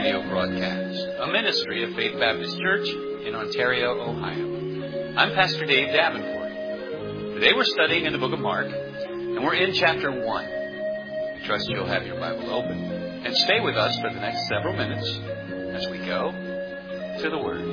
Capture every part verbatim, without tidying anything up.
radio broadcast, a ministry of Faith Baptist Church in Ontario, Ohio. I'm Pastor Dave Davenport. Today we're studying in the book of Mark, and we're in chapter one. We trust you'll have your Bible open and stay with us for the next several minutes as we go to the Word.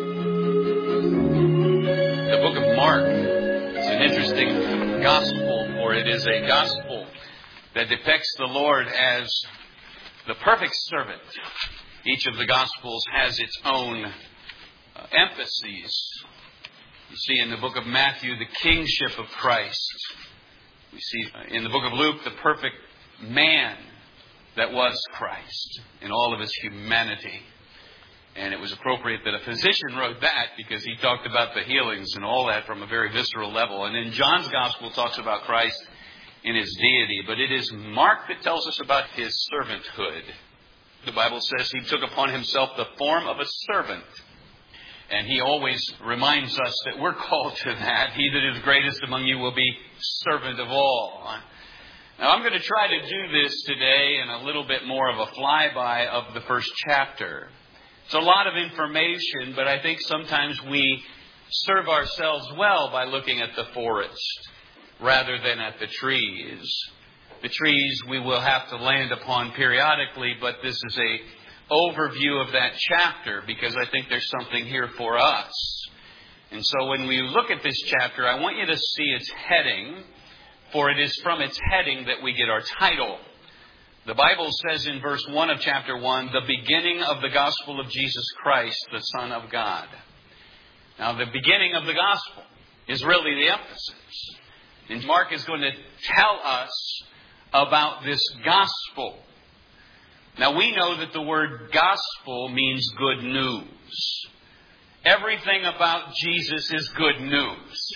The book of Mark is an interesting gospel, for it is a gospel that depicts the Lord as the perfect servant. Each of the Gospels has its own uh, emphases. You see in the book of Matthew the kingship of Christ. We see in the book of Luke the perfect man that was Christ in all of his humanity. And it was appropriate that a physician wrote that because he talked about the healings and all that from a very visceral level. And then John's Gospel talks about Christ in his deity, but it is Mark that tells us about his servanthood. The Bible says he took upon himself the form of a servant, and he always reminds us that we're called to that. He that is greatest among you will be servant of all. Now I'm going to try to do this today in a little bit more of a flyby of the first chapter. It's a lot of information, but I think sometimes we serve ourselves well by looking at the forest rather than at the trees. The trees we will have to land upon periodically, but this is a overview of that chapter because I think there's something here for us. And so when we look at this chapter, I want you to see its heading, for it is from its heading that we get our title. The Bible says in verse one of chapter one, the beginning of the gospel of Jesus Christ, the Son of God. Now the beginning of the gospel is really the emphasis. And Mark is going to tell us about this gospel. Now we know that the word gospel means good news. Everything about Jesus is good news.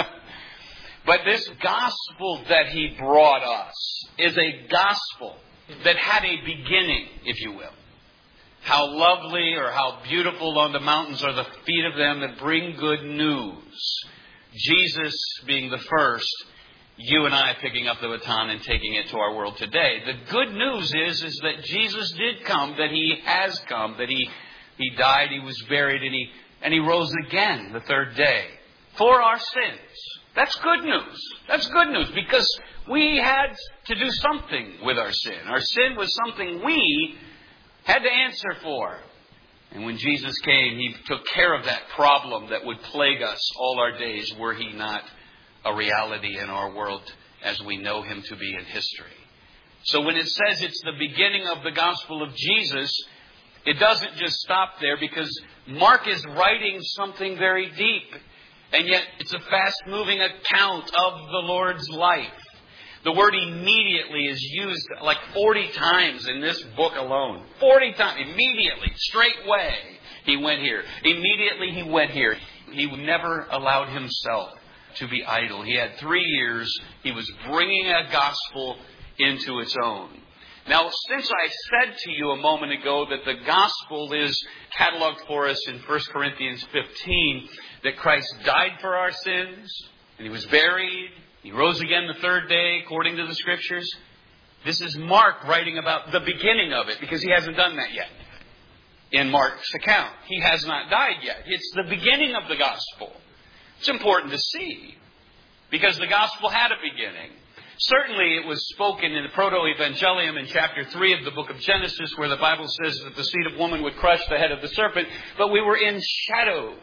But this gospel that he brought us is a gospel that had a beginning, if you will. How lovely or how beautiful on the mountains are the feet of them that bring good news. Jesus being the first, you and I picking up the baton and taking it to our world today. The good news is, is that Jesus did come, that he has come, that he, he died, he was buried, and he, and he rose again the third day for our sins. That's good news. That's good news because we had to do something with our sin. Our sin was something we had to answer for. And when Jesus came, he took care of that problem that would plague us all our days were he not a reality in our world as we know him to be in history. So when it says it's the beginning of the gospel of Jesus, it doesn't just stop there because Mark is writing something very deep. And yet it's a fast-moving account of the Lord's life. The word immediately is used like forty times in this book alone. forty times. Immediately. Straightway he went here. Immediately he went here. He never allowed himself to be idle. He had three years. He was bringing a gospel into its own. Now, since I said to you a moment ago that the gospel is cataloged for us in First Corinthians fifteen, that Christ died for our sins, and he was buried, he rose again the third day according to the Scriptures, this is Mark writing about the beginning of it, because he hasn't done that yet. In Mark's account, he has not died yet. It's the beginning of the gospel. It's important to see, because the gospel had a beginning. Certainly it was spoken in the Proto-Evangelium in chapter three of the book of Genesis, where the Bible says that the seed of woman would crush the head of the serpent, but we were in shadows.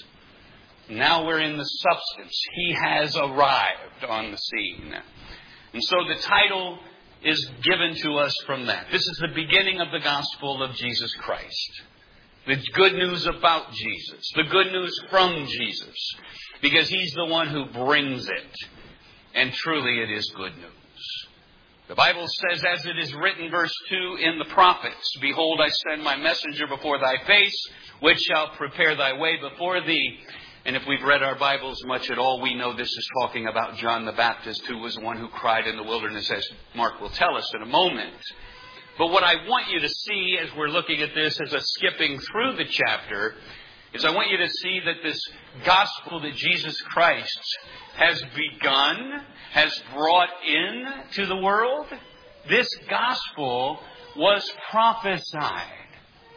Now we're in the substance. He has arrived on the scene. And so the title is given to us from that. This is the beginning of the gospel of Jesus Christ. The good news about Jesus. The good news from Jesus. Because he's the one who brings it. And truly it is good news. The Bible says, as it is written, verse two, in the prophets, behold, I send my messenger before thy face, which shall prepare thy way before thee. And if we've read our Bibles much at all, we know this is talking about John the Baptist, who was the one who cried in the wilderness, as Mark will tell us in a moment. But what I want you to see as we're looking at this as a skipping through the chapter is I want you to see that this gospel that Jesus Christ has begun, has brought in to the world, this gospel was prophesied.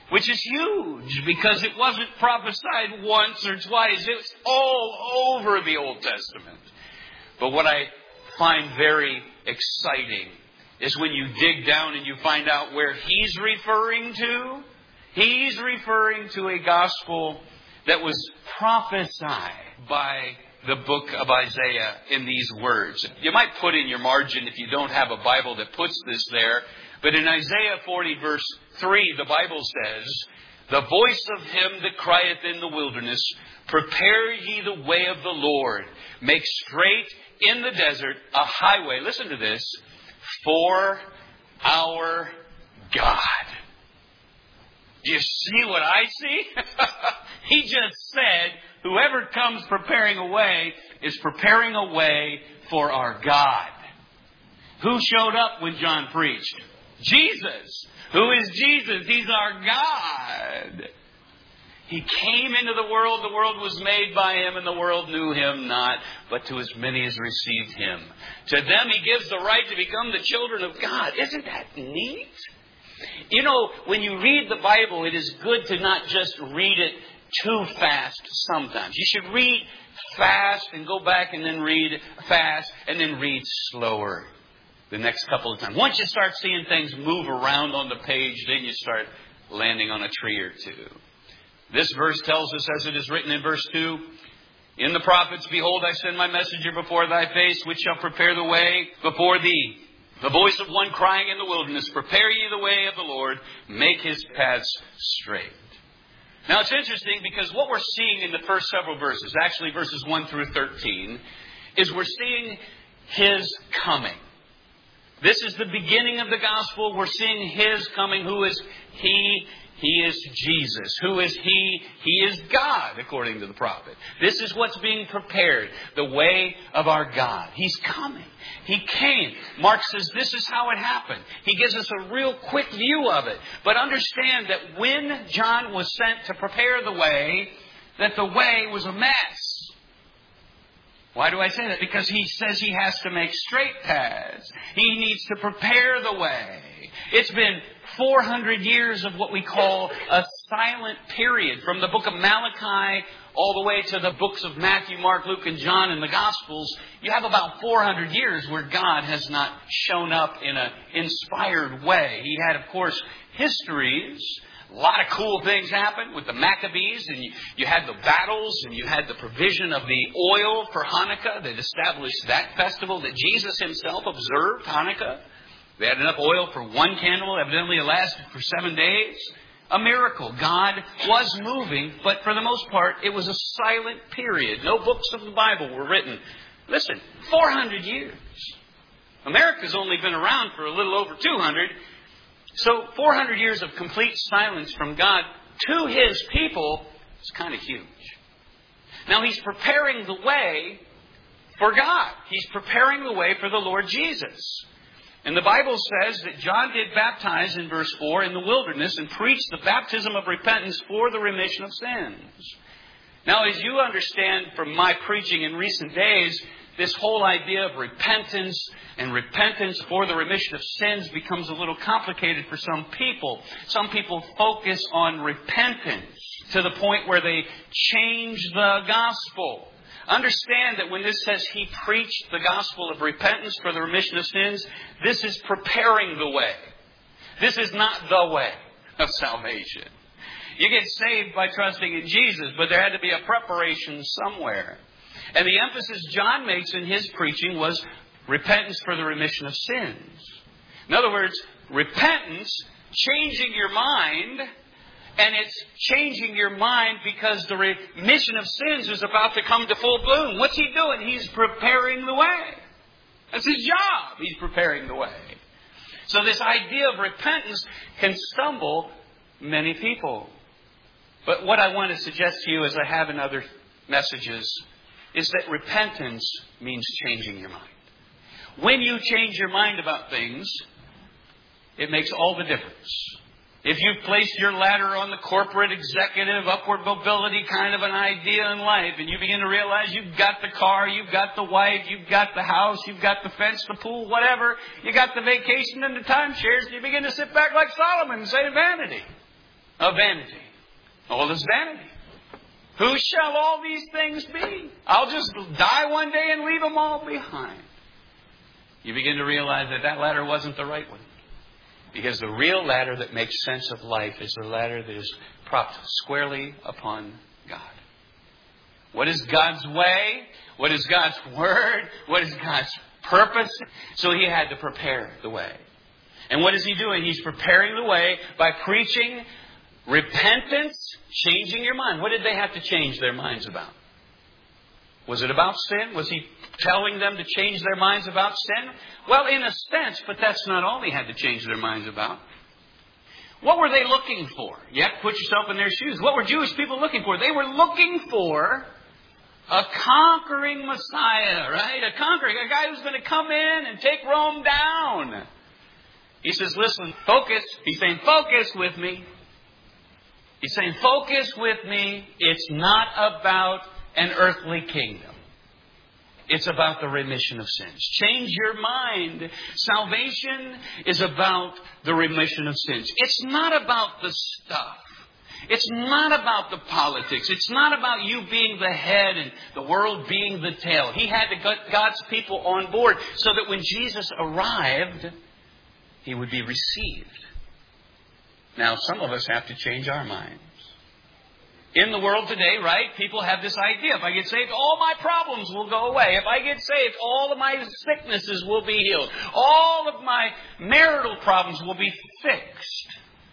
which is huge because it wasn't prophesied once or twice. It was all over the Old Testament. But what I find very exciting is when you dig down and you find out where he's referring to. He's referring to a gospel that was prophesied by the book of Isaiah in these words. You might put in your margin if you don't have a Bible that puts this there. But in Isaiah forty verse three, the Bible says, "The voice of him that crieth in the wilderness, prepare ye the way of the Lord. Make straight in the desert a highway." Listen to this. "For our God." Do you see what I see? He just said, whoever comes preparing a way is preparing a way for our God. Who showed up when John preached? Jesus. Who is Jesus? He's our God. He came into the world. The world was made by him, and the world knew him not. But to as many as received him, to them he gives the right to become the children of God. Isn't that neat? You know, when you read the Bible, it is good to not just read it too fast sometimes. You should read fast and go back and then read fast and then read slower the next couple of times. Once you start seeing things move around on the page, then you start landing on a tree or two. This verse tells us, as it is written in verse two, "In the prophets, behold, I send my messenger before thy face, which shall prepare the way before thee. The voice of one crying in the wilderness, prepare ye the way of the Lord, make his paths straight." Now it's interesting because what we're seeing in the first several verses, actually verses one through thirteen, is we're seeing his coming. This is the beginning of the gospel. We're seeing his coming. Who is he? He is Jesus. Who is he? He is God, according to the prophet. This is what's being prepared. The way of our God. He's coming. He came. Mark says this is how it happened. He gives us a real quick view of it. But understand that when John was sent to prepare the way, that the way was a mess. Why do I say that? Because he says he has to make straight paths. He needs to prepare the way. It's been four hundred years of what we call a silent period. From the book of Malachi all the way to the books of Matthew, Mark, Luke, and John in the Gospels, you have about four hundred years where God has not shown up in an inspired way. He had, of course, histories. A lot of cool things happened with the Maccabees, and you, you had the battles, and you had the provision of the oil for Hanukkah that established that festival that Jesus himself observed, Hanukkah. They had enough oil for one candle. Evidently it lasted for seven days. A miracle. God was moving, but for the most part, it was a silent period. No books of the Bible were written. Listen, four hundred years. America's only been around for a little over two hundred. So four hundred years of complete silence from God to his people is kind of huge. Now he's preparing the way for God. He's preparing the way for the Lord Jesus. And the Bible says that John did baptize in verse four in the wilderness and preached the baptism of repentance for the remission of sins. Now, as you understand from my preaching in recent days, this whole idea of repentance and repentance for the remission of sins becomes a little complicated for some people. Some people focus on repentance to the point where they change the gospel. Understand that when this says he preached the gospel of repentance for the remission of sins, this is preparing the way. This is not the way of salvation. You get saved by trusting in Jesus, but there had to be a preparation somewhere. And the emphasis John makes in his preaching was repentance for the remission of sins. In other words, repentance, changing your mind. And it's changing your mind because the remission of sins is about to come to full bloom. What's he doing? He's preparing the way. That's his job. He's preparing the way. So this idea of repentance can stumble many people. But what I want to suggest to you, as I have in other messages, is that repentance means changing your mind. When you change your mind about things, it makes all the difference. If you've placed your ladder on the corporate executive upward mobility kind of an idea in life, and you begin to realize you've got the car, you've got the wife, you've got the house, you've got the fence, the pool, whatever, you got the vacation and the timeshares, and you begin to sit back like Solomon and say vanity. of vanity. All is vanity. Who shall all these things be? I'll just die one day and leave them all behind. You begin to realize that that ladder wasn't the right one. Because the real ladder that makes sense of life is the ladder that is propped squarely upon God. What is God's way? What is God's word? What is God's purpose? So he had to prepare the way. And what is he doing? He's preparing the way by preaching repentance, changing your mind. What did they have to change their minds about? Was it about sin? Was he telling them to change their minds about sin? Well, in a sense, but that's not all they had to change their minds about. What were they looking for? You have to put yourself in their shoes. What were Jewish people looking for? They were looking for a conquering Messiah, right? A conquering, a guy who's going to come in and take Rome down. He says, listen, focus. He's saying, focus with me. He's saying, focus with me. It's not about an earthly kingdom. It's about the remission of sins. Change your mind. Salvation is about the remission of sins. It's not about the stuff. It's not about the politics. It's not about you being the head and the world being the tail. He had to get God's people on board so that when Jesus arrived, he would be received. Now, some of us have to change our minds. In the world today, right, people have this idea. If I get saved, all my problems will go away. If I get saved, all of my sicknesses will be healed. All of my marital problems will be fixed.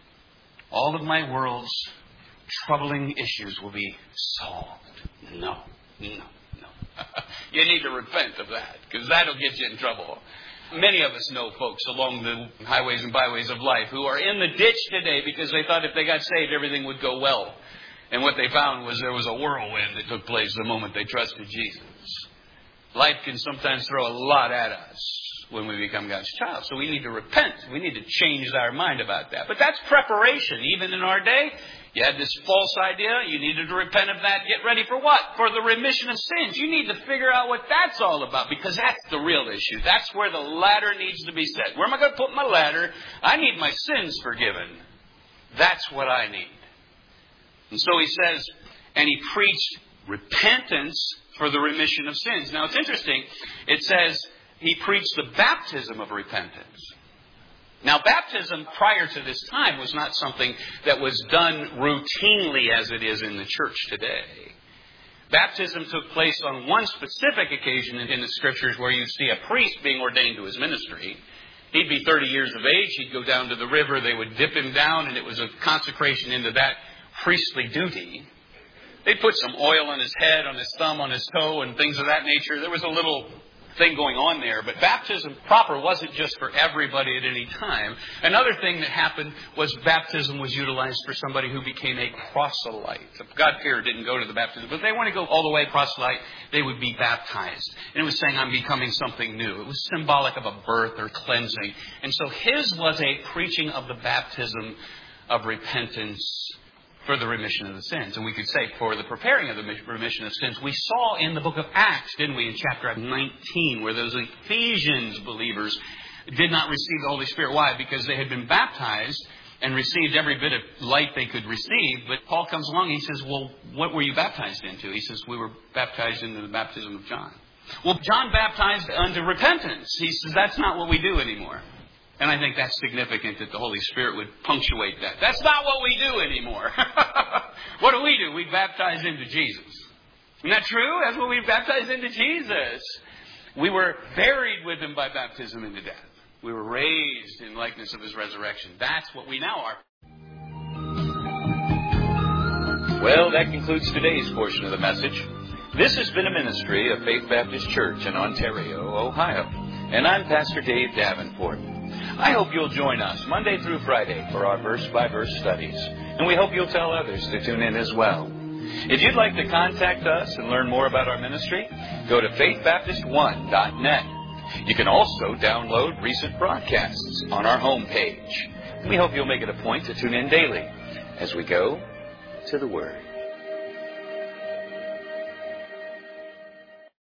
All of my world's troubling issues will be solved. No, no, no. You need to repent of that, because that'll get you in trouble. Many of us know folks along the highways and byways of life who are in the ditch today because they thought if they got saved, everything would go well. And what they found was there was a whirlwind that took place the moment they trusted Jesus. Life can sometimes throw a lot at us when we become God's child. So we need to repent. We need to change our mind about that. But that's preparation. Even in our day, you had this false idea. You needed to repent of that. Get ready for what? For the remission of sins. You need to figure out what that's all about, because that's the real issue. That's where the ladder needs to be set. Where am I going to put my ladder? I need my sins forgiven. That's what I need. And so he says, and he preached repentance for the remission of sins. Now it's interesting. It says he preached the baptism of repentance. Now baptism prior to this time was not something that was done routinely as it is in the church today. Baptism took place on one specific occasion in the scriptures where you see a priest being ordained to his ministry. He'd be thirty years of age. He'd go down to the river. They would dip him down, and it was a consecration into that priestly duty. They put some oil on his head, on his thumb, on his toe, and things of that nature. There was a little thing going on there. But baptism proper wasn't just for everybody at any time. Another thing that happened was baptism was utilized for somebody who became a proselyte. God-fearer didn't go to the baptism, but they want to go all the way proselyte, they would be baptized. And it was saying, I'm becoming something new. It was symbolic of a birth or cleansing. And so his was a preaching of the baptism of repentance for the remission of the sins. And we could say for the preparing of the remission of sins. We saw in the book of Acts, didn't we, in chapter nineteen, where those Ephesians believers did not receive the Holy Spirit. Why? Because they had been baptized and received every bit of light they could receive. But Paul comes along and he says, well, what were you baptized into? He says, we were baptized into the baptism of John. Well, John baptized unto repentance. He says, that's not what we do anymore. And I think that's significant that the Holy Spirit would punctuate that. That's not what we do anymore. What do we do? We baptize into Jesus. Isn't that true? That's what we baptize into Jesus. We were buried with him by baptism into death. We were raised in likeness of his resurrection. That's what we now are. Well, that concludes today's portion of the message. This has been a ministry of Faith Baptist Church in Ontario, Ohio. And I'm Pastor Dave Davenport. I hope you'll join us Monday through Friday for our verse-by-verse studies. And we hope you'll tell others to tune in as well. If you'd like to contact us and learn more about our ministry, go to faith baptist one dot net. You can also download recent broadcasts on our homepage. We hope you'll make it a point to tune in daily as we go to the Word.